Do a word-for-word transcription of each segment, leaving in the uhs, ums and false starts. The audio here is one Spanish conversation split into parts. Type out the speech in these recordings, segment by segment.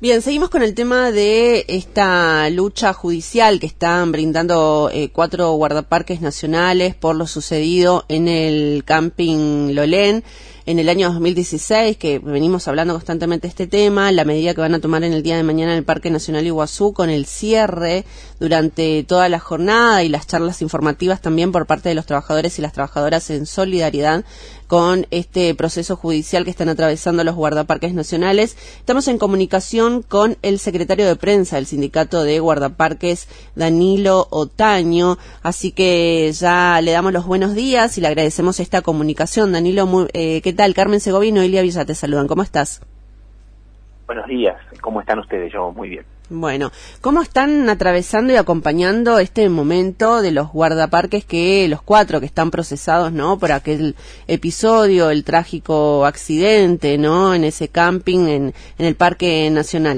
Bien, seguimos con el tema de esta lucha judicial que están brindando eh, cuatro guardaparques nacionales por lo sucedido en el camping Lolén en el año dos mil dieciséis, que venimos hablando constantemente de este tema, la medida que van a tomar en el día de mañana en el Parque Nacional Iguazú, con el cierre durante toda la jornada y las charlas informativas también por parte de los trabajadores y las trabajadoras en solidaridad con este proceso judicial que están atravesando los guardaparques nacionales. Estamos en comunicación con el secretario de prensa del Sindicato de Guardaparques, Danilo Otaño, así que ya le damos los buenos días y le agradecemos esta comunicación. Danilo, muy, eh, ¿qué tal? Carmen Segovia y Noelia Villa te saludan. ¿Cómo estás? Buenos días. ¿Cómo están ustedes? Yo muy bien. Bueno, ¿cómo están atravesando y acompañando este momento de los guardaparques, que los cuatro que están procesados, ¿no?, por aquel episodio, el trágico accidente, ¿no?, en ese camping en, en el Parque Nacional?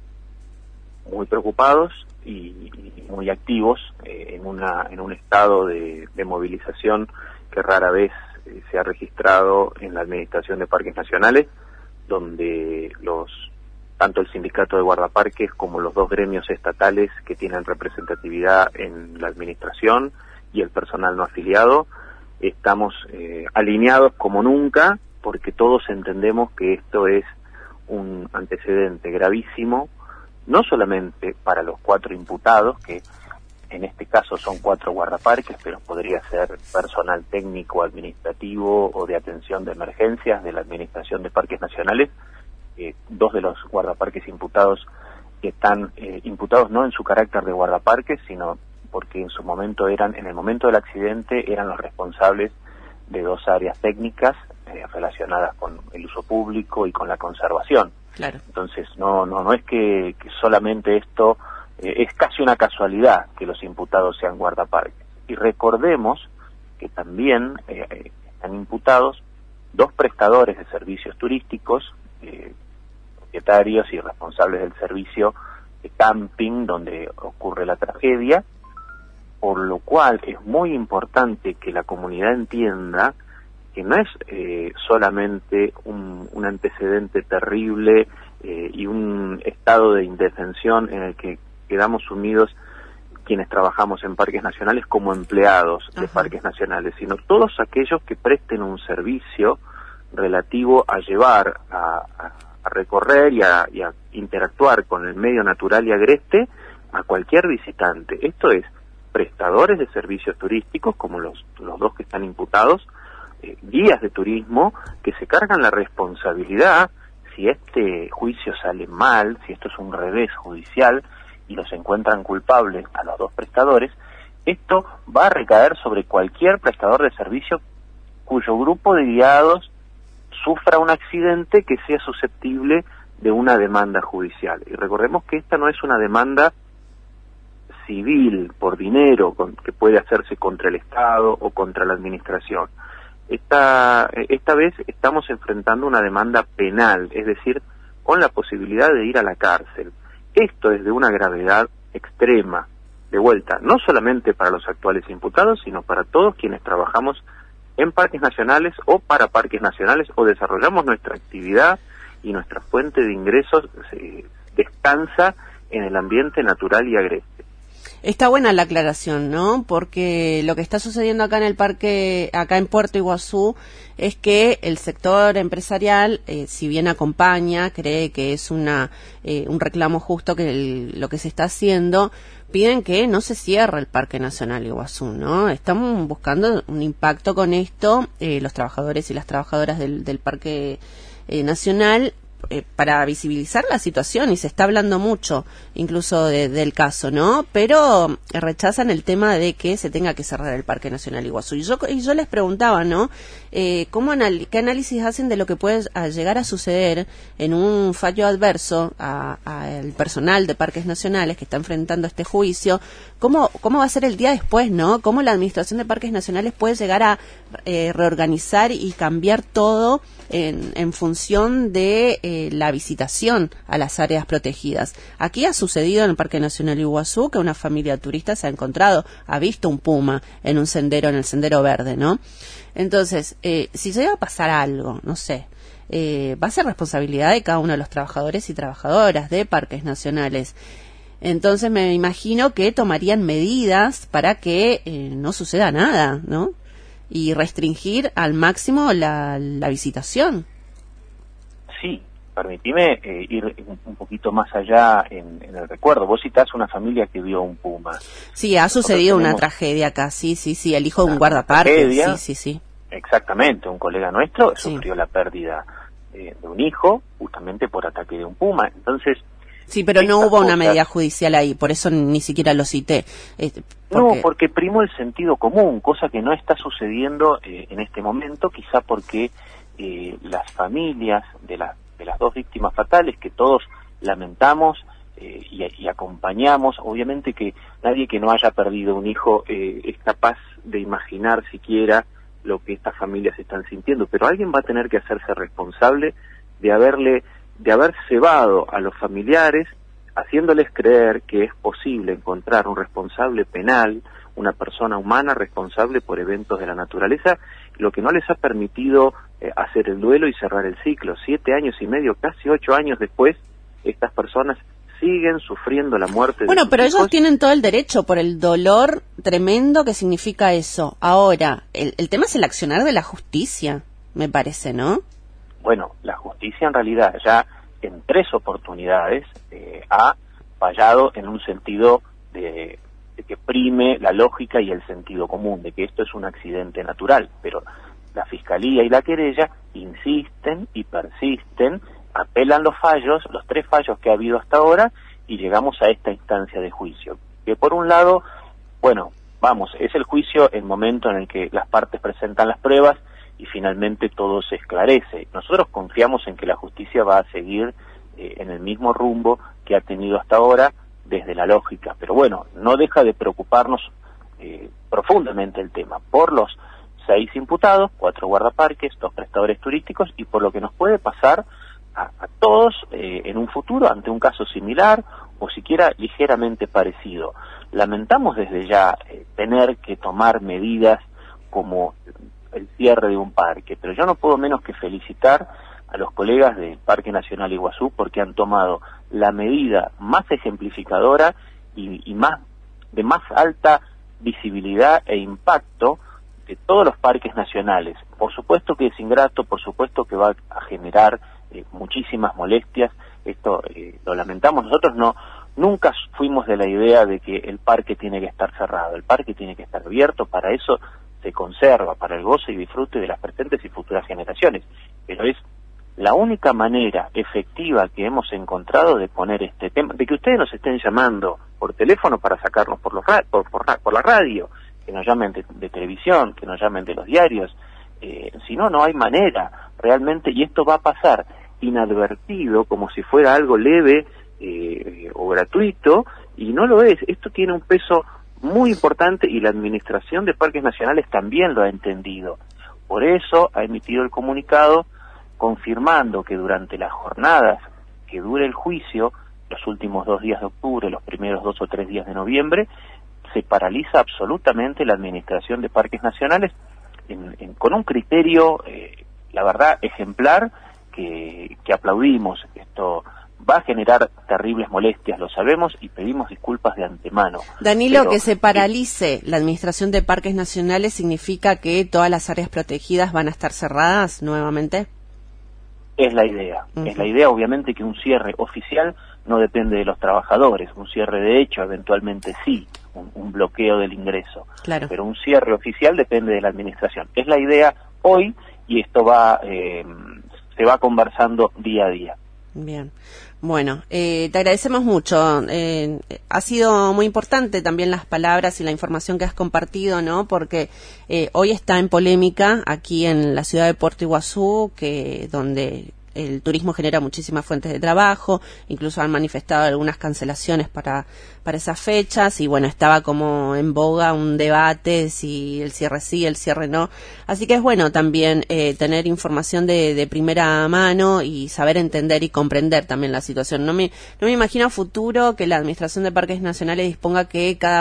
Muy preocupados y, y muy activos eh, en una en un estado de, de movilización que rara vez eh, se ha registrado en la Administración de Parques Nacionales, donde los tanto el sindicato de guardaparques como los dos gremios estatales que tienen representatividad en la administración y el personal no afiliado, estamos eh, alineados como nunca, porque todos entendemos que esto es un antecedente gravísimo, no solamente para los cuatro imputados, que en este caso son cuatro guardaparques, pero podría ser personal técnico, administrativo o de atención de emergencias de la Administración de Parques Nacionales. Eh, dos de los guardaparques imputados que están eh, imputados no en su carácter de guardaparques, sino porque en su momento eran, en el momento del accidente, eran los responsables de dos áreas técnicas eh, relacionadas con el uso público y con la conservación. Claro. Entonces, no, no, no es que, que solamente esto, eh, es casi una casualidad que los imputados sean guardaparques. Y recordemos que también eh, están imputados dos prestadores de servicios turísticos, eh, propietarios y responsables del servicio de camping donde ocurre la tragedia, por lo cual es muy importante que la comunidad entienda que no es eh, solamente un, un antecedente terrible eh, y un estado de indefensión en el que quedamos sumidos quienes trabajamos en parques nacionales como empleados de Ajá. parques nacionales, sino todos aquellos que presten un servicio relativo a llevar a, a a recorrer y a, y a interactuar con el medio natural y agreste a cualquier visitante. Esto es prestadores de servicios turísticos, como los, los dos que están imputados, eh, guías de turismo, que se cargan la responsabilidad si este juicio sale mal, si esto es un revés judicial y los encuentran culpables a los dos prestadores. Esto va a recaer sobre cualquier prestador de servicio cuyo grupo de guiados sufra un accidente que sea susceptible de una demanda judicial. Y recordemos que esta no es una demanda civil por dinero con, que puede hacerse contra el Estado o contra la administración. Esta, esta vez estamos enfrentando una demanda penal, es decir, con la posibilidad de ir a la cárcel. Esto es de una gravedad extrema, de vuelta, no solamente para los actuales imputados, sino para todos quienes trabajamos en parques nacionales o para parques nacionales o desarrollamos nuestra actividad y nuestra fuente de ingresos eh, descansa en el ambiente natural y agreste. Está buena la aclaración, ¿no? Porque lo que está sucediendo acá en el parque, acá en Puerto Iguazú, es que el sector empresarial, eh, si bien acompaña, cree que es una eh, un reclamo justo que el, lo que se está haciendo, piden que no se cierre el Parque Nacional Iguazú, ¿no? Estamos buscando un impacto con esto, eh, los trabajadores y las trabajadoras del, del Parque eh, Nacional, Eh, para visibilizar la situación, y se está hablando mucho incluso de, del caso, ¿no? Pero eh, rechazan el tema de que se tenga que cerrar el Parque Nacional Iguazú. Y yo, y yo les preguntaba, ¿no? Eh, ¿cómo anal ¿Qué análisis hacen de lo que puede a llegar a suceder en un fallo adverso al personal de parques nacionales que está enfrentando este juicio? ¿Cómo, cómo va a ser el día después, ¿no? ¿Cómo la Administración de Parques Nacionales puede llegar a eh, reorganizar y cambiar todo en, en función de eh, la visitación a las áreas protegidas? Aquí ha sucedido en el Parque Nacional Iguazú que una familia turista se ha encontrado, ha visto un puma en un sendero, en el Sendero Verde, ¿no? Entonces, eh, si llega a pasar algo, no sé, eh, va a ser responsabilidad de cada uno de los trabajadores y trabajadoras de parques nacionales. Entonces me imagino que tomarían medidas para que eh, no suceda nada, ¿no? Y restringir al máximo la, la visitación. Sí, permitime eh, ir un poquito más allá en, en el recuerdo. Vos citás una familia que vio un puma. Sí, ha sucedido una tragedia acá, sí, sí, sí, el hijo de un guardaparque, sí, sí, sí. Exactamente, un colega nuestro sí. sufrió la pérdida eh, de un hijo justamente por ataque de un puma. Entonces, sí, pero no hubo cosas, una medida judicial ahí, por eso ni siquiera lo cité. Este, porque... No, porque primó el sentido común, cosa que no está sucediendo eh, en este momento, quizá porque eh, las familias de, la, de las dos víctimas fatales, que todos lamentamos eh, y, y acompañamos, obviamente que nadie que no haya perdido un hijo eh, es capaz de imaginar siquiera lo que estas familias están sintiendo, pero alguien va a tener que hacerse responsable de haberle de haber cebado a los familiares, haciéndoles creer que es posible encontrar un responsable penal, una persona humana responsable por eventos de la naturaleza, lo que no les ha permitido eh, hacer el duelo y cerrar el ciclo. Siete años y medio, casi ocho años después, estas personas siguen sufriendo la muerte. Bueno, de sus pero hijos. Ellos tienen todo el derecho por el dolor tremendo que significa eso. Ahora, el, el tema es el accionar de la justicia, me parece, ¿no? Bueno, la justicia en realidad ya en tres oportunidades eh, ha fallado en un sentido de, de que prime la lógica y el sentido común, de que esto es un accidente natural, pero la Fiscalía y la querella insisten y persisten, apelan los fallos, los tres fallos que ha habido hasta ahora, y llegamos a esta instancia de juicio, que por un lado, bueno, vamos, es el juicio el momento en el que las partes presentan las pruebas y finalmente todo se esclarece. Nosotros confiamos en que la justicia va a seguir eh, en el mismo rumbo que ha tenido hasta ahora desde la lógica, pero bueno, no deja de preocuparnos eh, profundamente el tema, por los seis imputados, cuatro guardaparques, dos prestadores turísticos, y por lo que nos puede pasar a, a todos eh, en un futuro ante un caso similar o siquiera ligeramente parecido. Lamentamos desde ya eh, tener que tomar medidas como el cierre de un parque, pero yo no puedo menos que felicitar a los colegas del Parque Nacional Iguazú porque han tomado la medida más ejemplificadora y, y más de más alta visibilidad e impacto de todos los parques nacionales. Por supuesto que es ingrato, por supuesto que va a generar eh, muchísimas molestias, esto eh, lo lamentamos. Nosotros no nunca fuimos de la idea de que el parque tiene que estar cerrado, el parque tiene que estar abierto, para eso se conserva, para el goce y disfrute de las presentes y futuras generaciones, pero es la única manera efectiva que hemos encontrado de poner este tema, de que ustedes nos estén llamando por teléfono para sacarnos por, los ra por, por, por la radio, que nos llamen de, de televisión, que nos llamen de los diarios, eh, si no, no hay manera realmente, y esto va a pasar inadvertido, como si fuera algo leve eh, o gratuito, y no lo es. Esto tiene un peso muy importante y la Administración de Parques Nacionales también lo ha entendido. Por eso ha emitido el comunicado confirmando que durante las jornadas que dure el juicio, los últimos dos días de octubre, los primeros dos o tres días de noviembre, se paraliza absolutamente la Administración de Parques Nacionales en, en, con un criterio, eh, la verdad, ejemplar, que, que aplaudimos. Esto va a generar terribles molestias, lo sabemos, y pedimos disculpas de antemano. Danilo, Pero, que se paralice la Administración de Parques Nacionales significa que todas las áreas protegidas van a estar cerradas nuevamente. Es la idea, uh-huh. Es la idea, obviamente, que un cierre oficial no depende de los trabajadores, un cierre de hecho eventualmente sí, un, un bloqueo del ingreso, claro. Pero un cierre oficial depende de la administración. Es la idea hoy y esto va eh, se va conversando día a día. Bien, bueno, eh, te agradecemos mucho. Eh, ha sido muy importante también las palabras y la información que has compartido, ¿no? Porque eh, hoy está en polémica aquí en la ciudad de Puerto Iguazú, que donde el turismo genera muchísimas fuentes de trabajo, incluso han manifestado algunas cancelaciones para para esas fechas, y bueno, estaba como en boga un debate si el cierre sí, el cierre no, así que es bueno también eh, tener información de, de primera mano y saber entender y comprender también la situación. No me, no me imagino a futuro que la Administración de Parques Nacionales disponga que cada vez que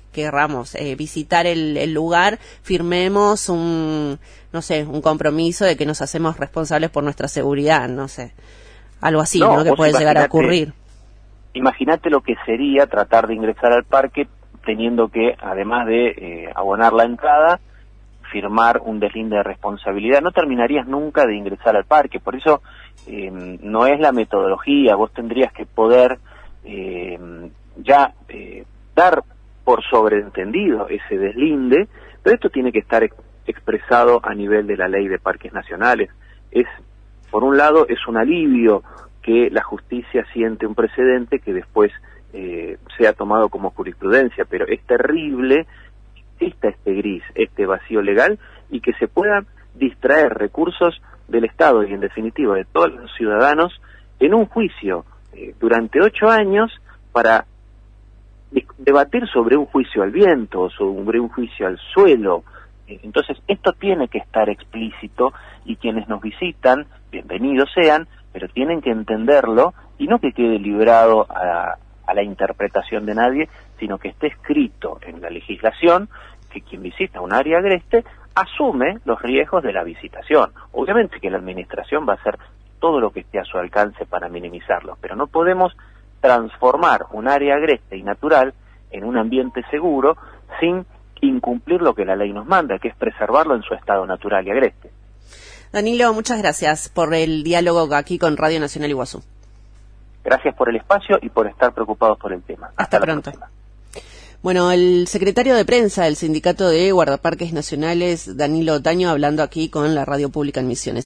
querramos eh, visitar el, el lugar, firmemos un, no sé, un compromiso de que nos hacemos responsables por nuestra seguridad, no sé, algo así, ¿no? ¿no? Que puede llegar a ocurrir. Imagínate lo que sería tratar de ingresar al parque teniendo que, además de eh, abonar la entrada, firmar un deslinde de responsabilidad. No terminarías nunca de ingresar al parque, por eso eh, no es la metodología, vos tendrías que poder eh, ya eh, dar por sobreentendido ese deslinde, pero esto tiene que estar ex expresado a nivel de la ley de parques nacionales. Es, por un lado, es un alivio que la justicia siente un precedente que después eh, sea tomado como jurisprudencia, pero es terrible exista este gris, este vacío legal, y que se puedan distraer recursos del Estado y en definitiva de todos los ciudadanos en un juicio eh, durante ocho años para debatir sobre un juicio al viento, sobre un juicio al suelo. Entonces esto tiene que estar explícito y quienes nos visitan, bienvenidos sean, pero tienen que entenderlo y no que quede librado a, a la interpretación de nadie, sino que esté escrito en la legislación que quien visita un área agreste asume los riesgos de la visitación. Obviamente que la administración va a hacer todo lo que esté a su alcance para minimizarlos, pero no podemos transformar un área agreste y natural en un ambiente seguro sin incumplir lo que la ley nos manda, que es preservarlo en su estado natural y agreste. Danilo, muchas gracias por el diálogo aquí con Radio Nacional Iguazú. Gracias por el espacio y por estar preocupados por el tema. Hasta, Hasta pronto. Bueno, el secretario de prensa del Sindicato de Guardaparques Nacionales, Danilo Otaño, hablando aquí con la Radio Pública en Misiones.